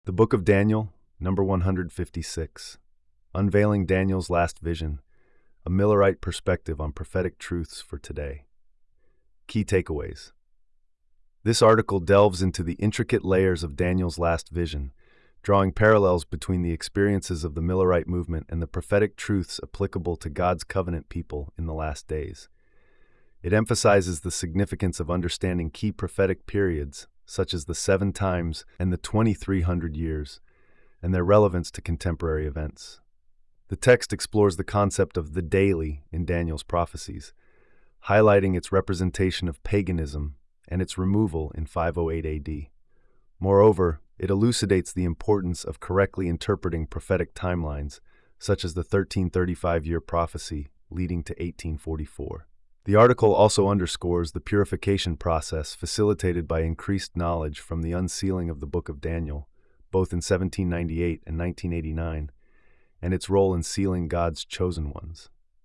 The Book of Daniel, number 156. Unveiling Daniel's Last Vision, a Millerite Perspective on Prophetic Truths for Today. Key takeaways. This article delves into the intricate layers of Daniel's last vision, drawing parallels between the experiences of the Millerite movement and the prophetic truths applicable to God's covenant people in the last days. It emphasizes the significance of understanding key prophetic periods, such as the 7 times and the 2300 years, and their relevance to contemporary events. The text explores the concept of the daily in Daniel's prophecies, highlighting its representation of paganism and its removal in 508 AD. Moreover, it elucidates the importance of correctly interpreting prophetic timelines, such as the 1335-year prophecy leading to 1844. The article also underscores the purification process facilitated by increased knowledge from the unsealing of the Book of Daniel, both in 1798 and 1989, and its role in sealing God's chosen ones.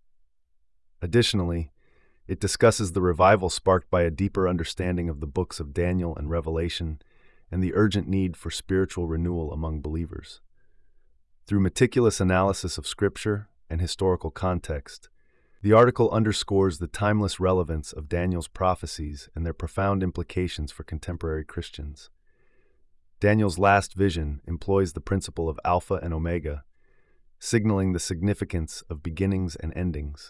Additionally, it discusses the revival sparked by a deeper understanding of the books of Daniel and Revelation and the urgent need for spiritual renewal among believers. Through meticulous analysis of Scripture and historical context, the article underscores the timeless relevance of Daniel's prophecies and their profound implications for contemporary Christians. Daniel's last vision employs the principle of Alpha and Omega, signaling the significance of beginnings and endings.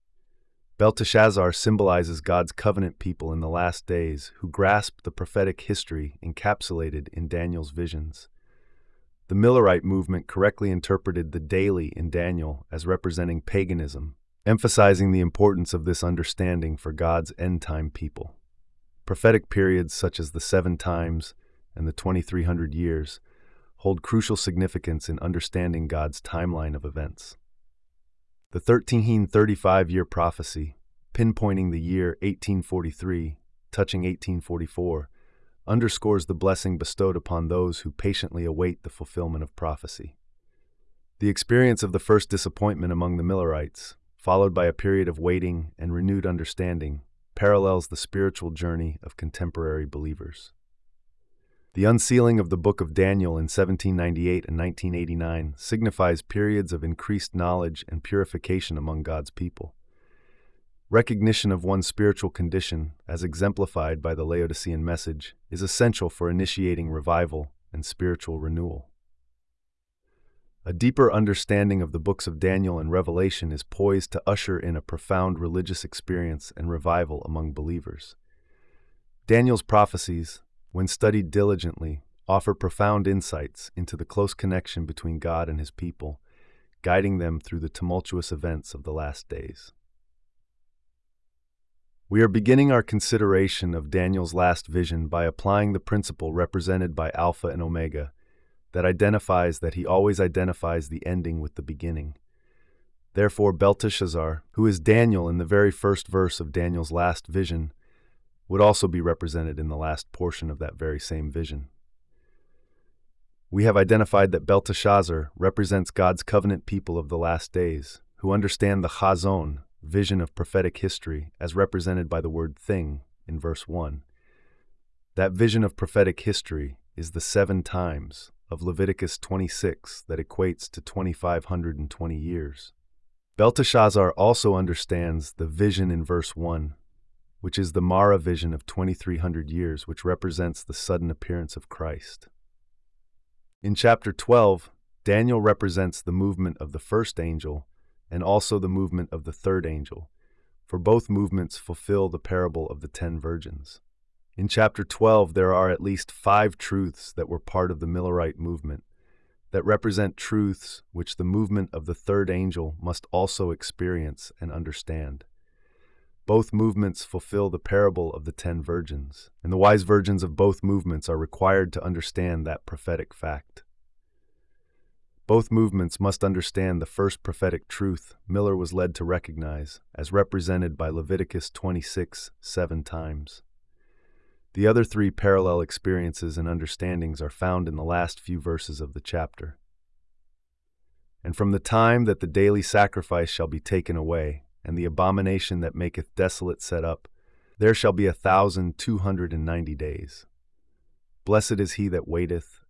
Belteshazzar symbolizes God's covenant people in the last days who grasp the prophetic history encapsulated in Daniel's visions. The Millerite movement correctly interpreted the daily in Daniel as representing paganism, emphasizing the importance of this understanding for God's end-time people. Prophetic periods such as the 7 times and the 2300 years hold crucial significance in understanding God's timeline of events. The 1335-year prophecy, pinpointing the year 1843, touching 1844, underscores the blessing bestowed upon those who patiently await the fulfillment of prophecy. The experience of the first disappointment among the Millerites, followed by a period of waiting and renewed understanding, parallels the spiritual journey of contemporary believers. The unsealing of the Book of Daniel in 1798 and 1989 signifies periods of increased knowledge and purification among God's people. Recognition of one's spiritual condition, as exemplified by the Laodicean message, is essential for initiating revival and spiritual renewal. A deeper understanding of the books of Daniel and Revelation is poised to usher in a profound religious experience and revival among believers. Daniel's prophecies, when studied diligently, offer profound insights into the close connection between God and His people, guiding them through the tumultuous events of the last days. We are beginning our consideration of Daniel's last vision by applying the principle represented by Alpha and Omega, that identifies that he always identifies the ending with the beginning. Therefore, Belteshazzar, who is Daniel in the very first verse of Daniel's last vision, would also be represented in the last portion of that very same vision. We have identified that Belteshazzar represents God's covenant people of the last days, who understand the Chazon, vision of prophetic history, as represented by the word thing in verse 1. That vision of prophetic history is the 7 times of Leviticus 26 that equates to 2520 years. Belteshazzar also understands the vision in verse 1, which is the Mara vision of 2300 years, which represents the sudden appearance of Christ. In chapter 12, Daniel represents the movement of the first angel and also the movement of the third angel, for both movements fulfill the parable of the 10 virgins. In chapter 12, there are at least 5 truths that were part of the Millerite movement that represent truths which the movement of the third angel must also experience and understand. Both movements fulfill the parable of the 10 virgins, and the wise virgins of both movements are required to understand that prophetic fact. Both movements must understand the first prophetic truth Miller was led to recognize, as represented by Leviticus 26, 7 times. The other 3 parallel experiences and understandings are found in the last few verses of the chapter. And from the time that the daily sacrifice shall be taken away, and the abomination that maketh desolate set up, there shall be 1,290 days. Blessed is he that waiteth,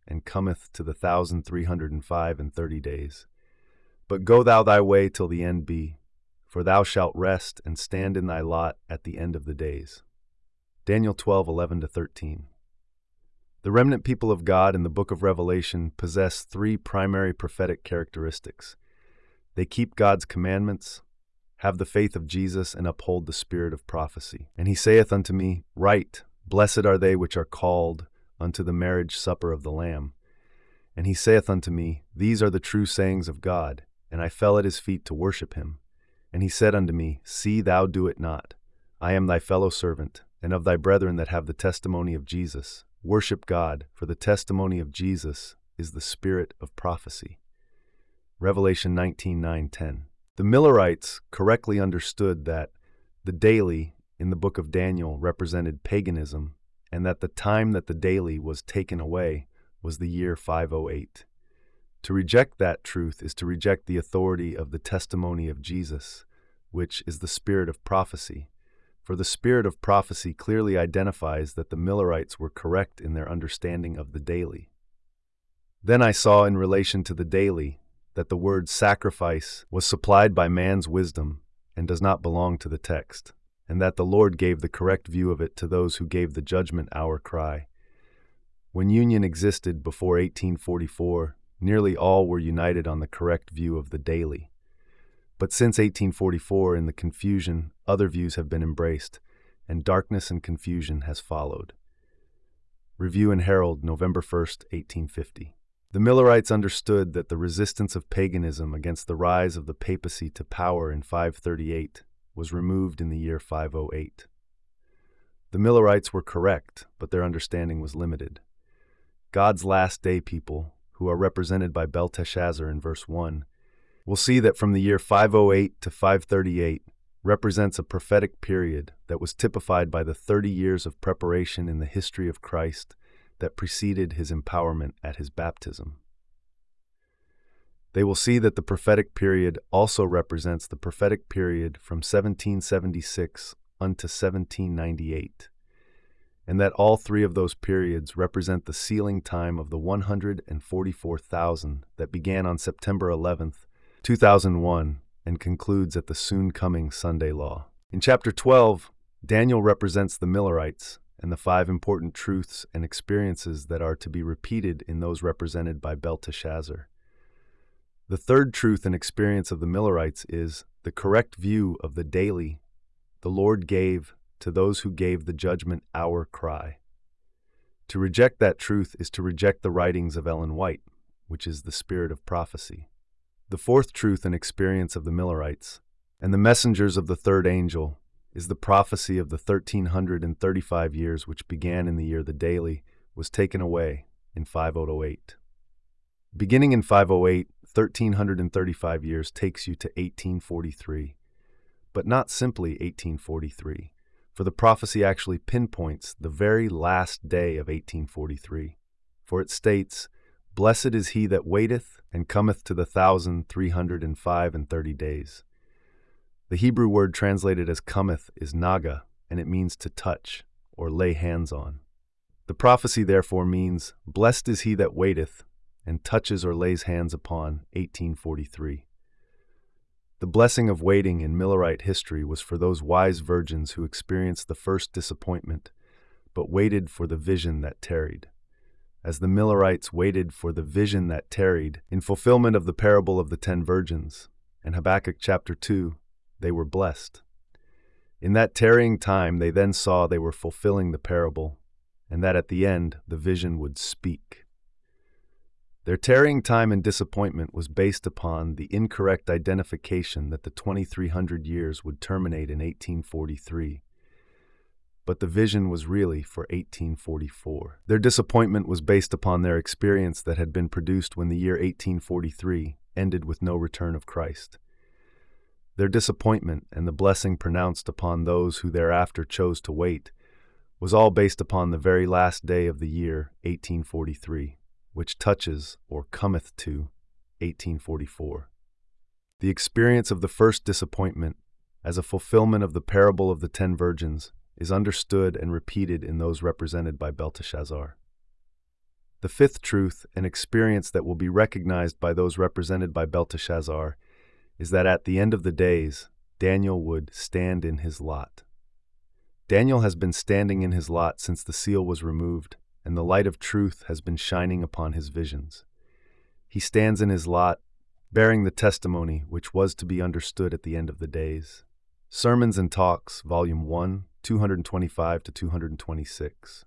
and cometh to the 1,305 and 30 days. But go thou thy way till the end be, for thou shalt rest and stand in thy lot at the end of the days. Daniel 12:11-13. The remnant people of God in the book of Revelation possess three primary prophetic characteristics. They keep God's commandments, have the faith of Jesus, and uphold the spirit of prophecy. And he saith unto me, Write, Blessed are they which are called unto the marriage supper of the Lamb. And he saith unto me, These are the true sayings of God. And I fell at his feet to worship him. And he said unto me, See thou do it not. I am thy fellow servant, and of thy brethren that have the testimony of Jesus. Worship God, for the testimony of Jesus is the spirit of prophecy. Revelation 19:9-10. The Millerites correctly understood that the daily in the book of Daniel represented paganism, and that the time that the daily was taken away was the year 508. To reject that truth is to reject the authority of the testimony of Jesus, which is the spirit of prophecy. For the spirit of prophecy clearly identifies that the Millerites were correct in their understanding of the daily. Then I saw in relation to the daily that the word sacrifice was supplied by man's wisdom and does not belong to the text, and that the Lord gave the correct view of it to those who gave the judgment hour cry. When union existed before 1844, nearly all were united on the correct view of the daily. But since 1844, in the confusion, other views have been embraced, and darkness and confusion has followed. Review and Herald, November 1st, 1850. The Millerites understood that the resistance of paganism against the rise of the papacy to power in 538 was removed in the year 508. The Millerites were correct, but their understanding was limited. God's last day people, who are represented by Belteshazzar in verse 1, will see that from the year 508 to 538 represents a prophetic period that was typified by the 30 years of preparation in the history of Christ that preceded his empowerment at his baptism. They will see that the prophetic period also represents the prophetic period from 1776 unto 1798, and that all three of those periods represent the sealing time of the 144,000 that began on September 11th, 2001, and concludes at the soon-coming Sunday law. In chapter 12, Daniel represents the Millerites and the 5 important truths and experiences that are to be repeated in those represented by Belteshazzar. The third truth and experience of the Millerites is the correct view of the daily the Lord gave to those who gave the judgment hour cry. To reject that truth is to reject the writings of Ellen White, which is the spirit of prophecy. The fourth truth and experience of the Millerites and the messengers of the third angel is the prophecy of the 1,335 years which began in the year the daily was taken away in 508. Beginning in 508, 1,335 years takes you to 1843, but not simply 1843, for the prophecy actually pinpoints the very last day of 1843, for it states, Blessed is he that waiteth and cometh to the 1,305 and 30 days. The Hebrew word translated as cometh is naga, and it means to touch or lay hands on. The prophecy therefore means, Blessed is he that waiteth and touches or lays hands upon 1843. The blessing of waiting in Millerite history was for those wise virgins who experienced the first disappointment, but waited for the vision that tarried. As the Millerites waited for the vision that tarried in fulfillment of the parable of the 10 virgins, in Habakkuk chapter 2, they were blessed. In that tarrying time, they then saw they were fulfilling the parable, and that at the end, the vision would speak. Their tarrying time and disappointment was based upon the incorrect identification that the 2,300 years would terminate in 1843. But the vision was really for 1844. Their disappointment was based upon their experience that had been produced when the year 1843 ended with no return of Christ. Their disappointment and the blessing pronounced upon those who thereafter chose to wait was all based upon the very last day of the year 1843, which touches or cometh to 1844. The experience of the first disappointment as a fulfillment of the parable of the 10 virgins is understood and repeated in those represented by Belteshazzar. The fifth truth, an experience that will be recognized by those represented by Belteshazzar, is that at the end of the days, Daniel would stand in his lot. Daniel has been standing in his lot since the seal was removed, and the light of truth has been shining upon his visions. He stands in his lot, bearing the testimony which was to be understood at the end of the days. Sermons and Talks, Volume 1, 225 to 226.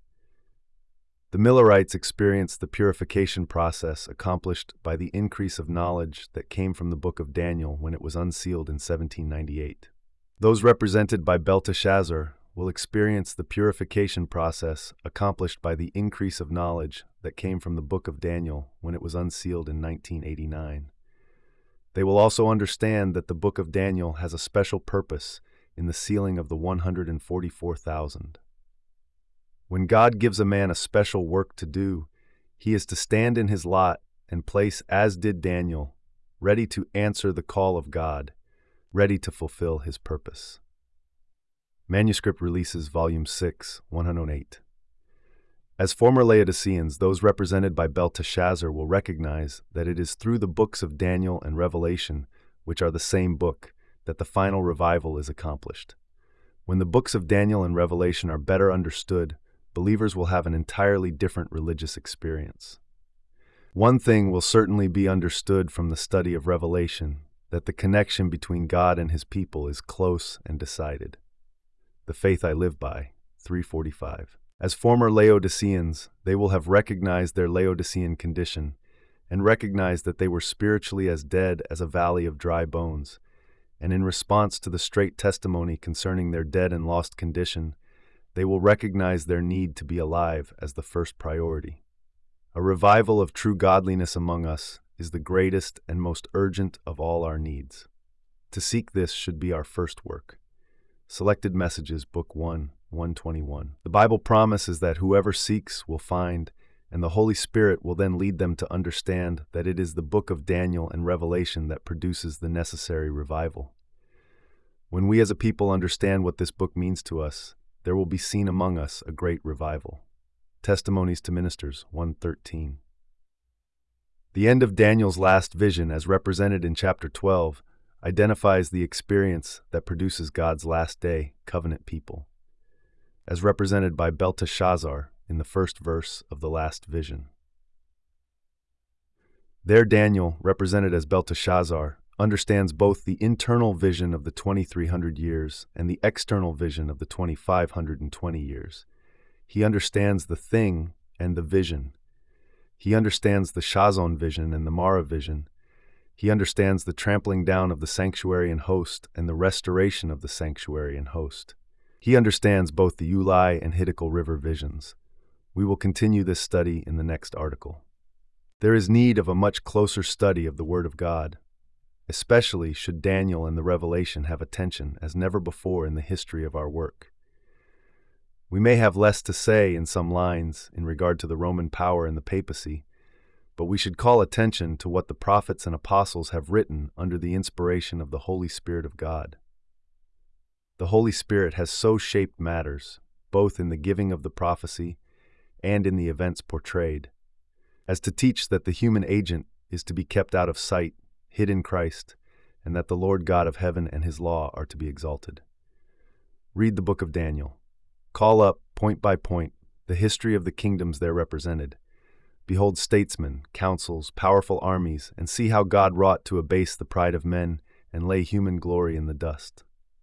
The Millerites experienced the purification process accomplished by the increase of knowledge that came from the book of Daniel when it was unsealed in 1798. Those represented by Belteshazzar will experience the purification process accomplished by the increase of knowledge that came from the book of Daniel when it was unsealed in 1989. They will also understand that the book of Daniel has a special purpose in the sealing of the 144,000. When God gives a man a special work to do, he is to stand in his lot and place, as did Daniel, ready to answer the call of God, ready to fulfill his purpose. Manuscript Releases, Volume 6, 108. As former Laodiceans, those represented by Belteshazzar will recognize that it is through the books of Daniel and Revelation, which are the same book, that the final revival is accomplished. When the books of Daniel and Revelation are better understood, believers will have an entirely different religious experience. One thing will certainly be understood from the study of Revelation, that the connection between God and his people is close and decided. The Faith I Live By, 345. As former Laodiceans, they will have recognized their Laodicean condition and recognized that they were spiritually as dead as a valley of dry bones, and in response to the straight testimony concerning their dead and lost condition, they will recognize their need to be alive as the first priority. A revival of true godliness among us is the greatest and most urgent of all our needs. To seek this should be our first work. Selected Messages, Book 1, 121. The Bible promises that whoever seeks will find, and the Holy Spirit will then lead them to understand that it is the book of Daniel and Revelation that produces the necessary revival. When we as a people understand what this book means to us, there will be seen among us a great revival. Testimonies to Ministers, 113. The end of Daniel's last vision, as represented in chapter 12, identifies the experience that produces God's last day covenant people, as represented by Belteshazzar in the first verse of the last vision. There Daniel, represented as Belteshazzar, understands both the internal vision of the 2300 years and the external vision of the 2520 years. He understands the thing and the vision. He understands the Shazon vision and the Mara vision. He understands the trampling down of the sanctuary and host and the restoration of the sanctuary and host. He understands both the Ulai and Hiddekel River visions. We will continue this study in the next article. There is need of a much closer study of the Word of God. Especially should Daniel and the Revelation have attention as never before in the history of our work. We may have less to say in some lines in regard to the Roman power and the papacy, but we should call attention to what the prophets and apostles have written under the inspiration of the Holy Spirit of God. The Holy Spirit has so shaped matters, both in the giving of the prophecy and in the events portrayed, as to teach that the human agent is to be kept out of sight, hid in Christ, and that the Lord God of heaven and his law are to be exalted. Read the book of Daniel. Call up, point by point, the history of the kingdoms there represented. Behold statesmen, councils, powerful armies, and see how God wrought to abase the pride of men and lay human glory in the dust.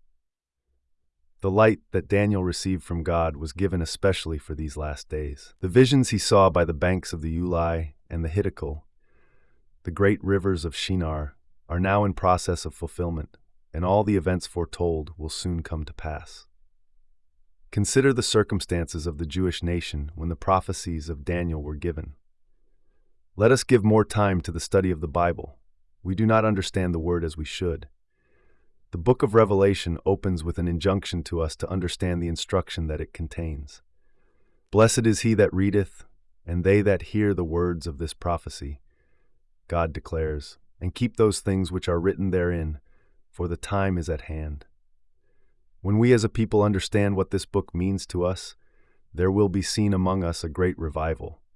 The light that Daniel received from God was given especially for these last days. The visions he saw by the banks of the Ulai and the Hiddekel, the great rivers of Shinar, are now in process of fulfillment, and all the events foretold will soon come to pass. Consider the circumstances of the Jewish nation when the prophecies of Daniel were given. Let us give more time to the study of the Bible. We do not understand the Word as we should. The book of Revelation opens with an injunction to us to understand the instruction that it contains. Blessed is he that readeth, and they that hear the words of this prophecy, God declares, and keep those things which are written therein, for the time is at hand. When we as a people understand what this book means to us, there will be seen among us a great revival.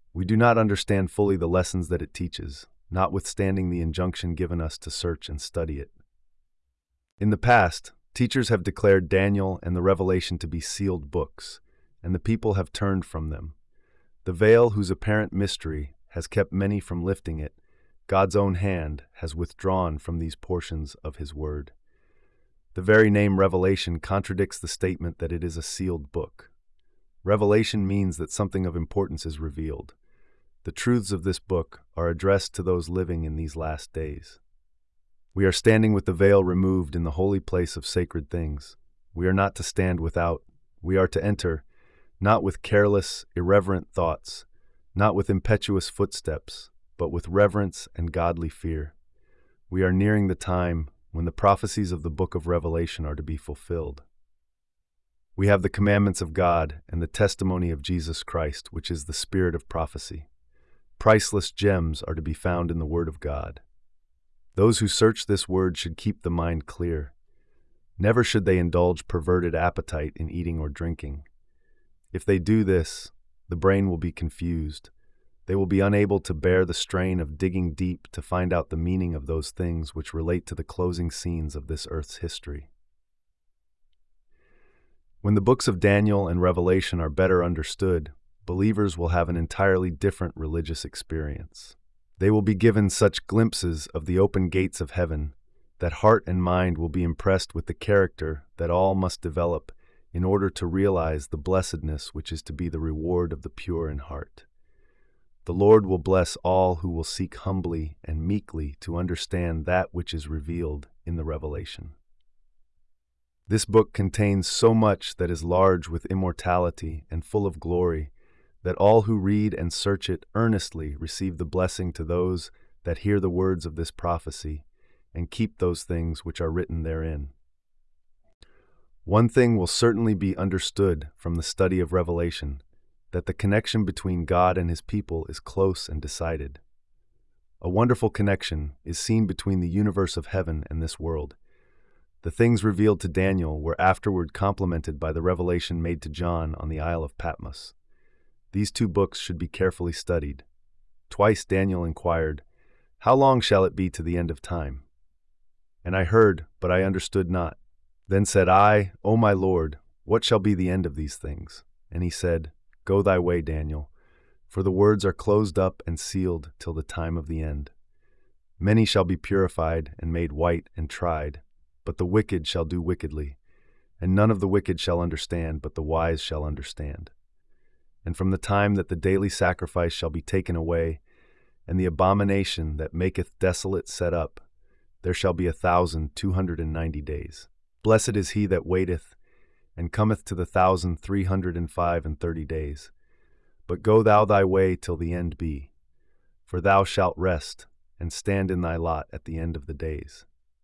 We do not understand fully the lessons that it teaches, notwithstanding the injunction given us to search and study it. In the past, teachers have declared Daniel and the Revelation to be sealed books, and the people have turned from them. The veil, whose apparent mystery has kept many from lifting it, God's own hand has withdrawn from these portions of His Word. The very name Revelation contradicts the statement that it is a sealed book. Revelation means that something of importance is revealed. The truths of this book are addressed to those living in these last days. We are standing with the veil removed in the holy place of sacred things. We are not to stand without. We are to enter, not with careless, irreverent thoughts, not with impetuous footsteps, but with reverence and godly fear. We are nearing the time when the prophecies of the book of Revelation are to be fulfilled. We have the commandments of God and the testimony of Jesus Christ, which is the spirit of prophecy. Priceless gems are to be found in the Word of God. Those who search this Word should keep the mind clear. Never should they indulge perverted appetite in eating or drinking. If they do this, the brain will be confused. They will be unable to bear the strain of digging deep to find out the meaning of those things which relate to the closing scenes of this earth's history. When the books of Daniel and Revelation are better understood, believers will have an entirely different religious experience. They will be given such glimpses of the open gates of heaven that heart and mind will be impressed with the character that all must develop in order to realize the blessedness which is to be the reward of the pure in heart. The Lord will bless all who will seek humbly and meekly to understand that which is revealed in the Revelation. This book contains so much that is large with immortality and full of glory, that all who read and search it earnestly receive the blessing to those that hear the words of this prophecy and keep those things which are written therein. One thing will certainly be understood from the study of Revelation, that the connection between God and His people is close and decided. A wonderful connection is seen between the universe of heaven and this world. The things revealed to Daniel were afterward complemented by the revelation made to John on the Isle of Patmos. These two books should be carefully studied. Twice Daniel inquired, "How long shall it be to the end of time?" And I heard, but I understood not. Then said I, O my Lord, what shall be the end of these things? And He said, Go thy way, Daniel, for the words are closed up and sealed till the time of the end. Many shall be purified and made white and tried, but the wicked shall do wickedly, and none of the wicked shall understand, but the wise shall understand. And from the time that the daily sacrifice shall be taken away, and the abomination that maketh desolate set up, there shall be 1,290 days. Blessed is he that waiteth, and cometh to the 1,335 days. But go thou thy way till the end be, for thou shalt rest, and stand in thy lot at the end of the days.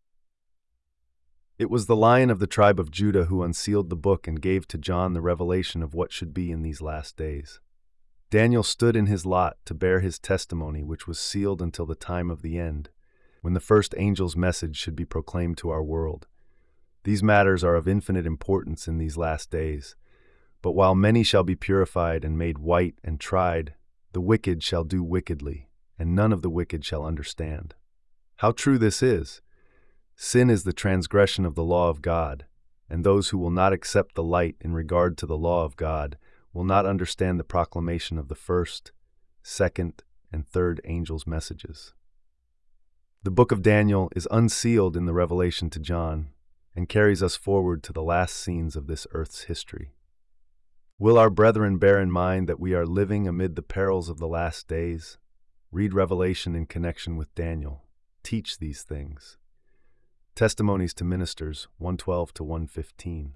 It was the Lion of the tribe of Judah who unsealed the book and gave to John the revelation of what should be in these last days. Daniel stood in his lot to bear his testimony, which was sealed until the time of the end, when the first angel's message should be proclaimed to our world. These matters are of infinite importance in these last days. But while many shall be purified and made white and tried, the wicked shall do wickedly, and none of the wicked shall understand. How true this is! Sin is the transgression of the law of God, and those who will not accept the light in regard to the law of God will not understand the proclamation of the first, second, and third angels' messages. The book of Daniel is unsealed in the revelation to John, and carries us forward to the last scenes of this earth's history. Will our brethren bear in mind that we are living amid the perils of the last days? Read Revelation in connection with Daniel. Teach these things. Testimonies to Ministers 112 to 115.